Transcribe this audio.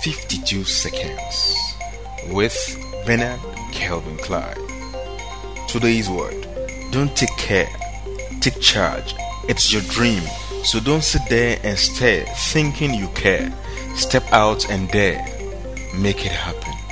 52 Seconds with Bernard Kelvin Clyde. Today's word: don't take care, take charge. It's your dream, so don't sit there and stare thinking you care. Step out and dare. Make it happen.